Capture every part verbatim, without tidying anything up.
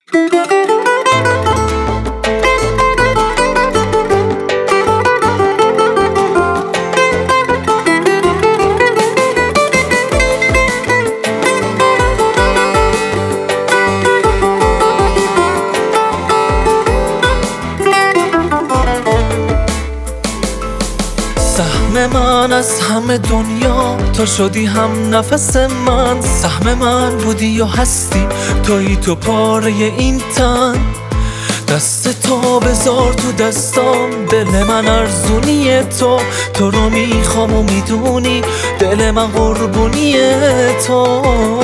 سهم من از همه دنیا تو شدی هم نفس من، سهم من بودی و هستی تویی تو پاره این تن. دست تو بذار تو دستام، دل من ارزونی تو، تو رو میخوام و میدونی دل من قربونی تو.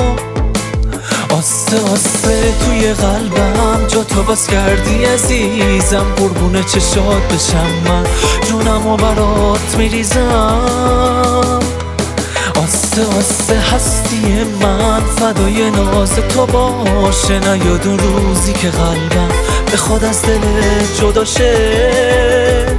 آسته آسته توی قلبم جا تو باز کردی عزیزم، قربون چشات بشم من جونم و برات میریزم. آسته آسته هستی من فدای ناز تو باشه، نیاد اون روزی که قلبم به خود از دل جدا شه.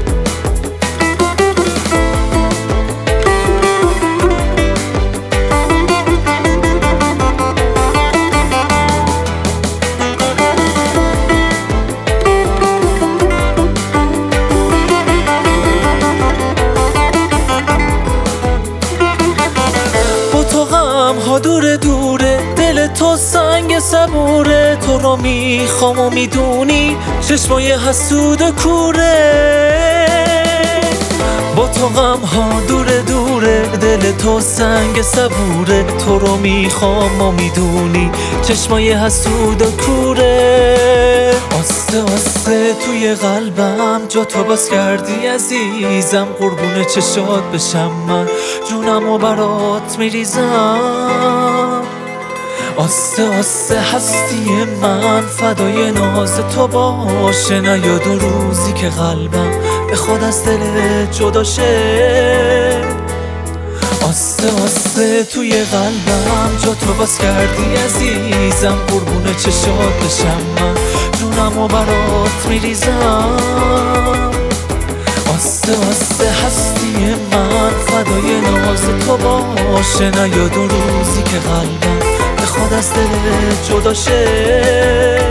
ها دوره دوره دل تو سنگ صبوره، تو رو میخوام و میدونی چشمای حسود و کوره. با تو غم ها دوره دوره دل تو سنگ صبوره، تو رو میخوام و میدونی چشمای حسود و کوره. آسته آسته توی قلبم جا تو باز کردی عزیزم، قربون چشات بشم من جونم و برات میریزم. آسته آسته هستی من فدای ناز تو باشه، نیاد اون روزی که قلبم به خود از دل جدا شه. آسته آسته توی قلبم جا تو باز کردی عزیزم، قربون چشات بشم من جونم و برات میریزم. آسته آسته هستی من فدای ناز تو باشه، نیاد اون روزی که قلبم به خود از دل جدا شه.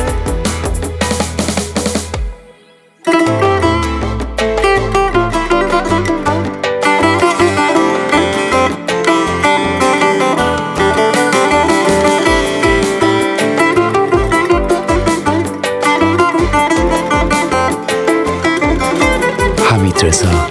حمید رضا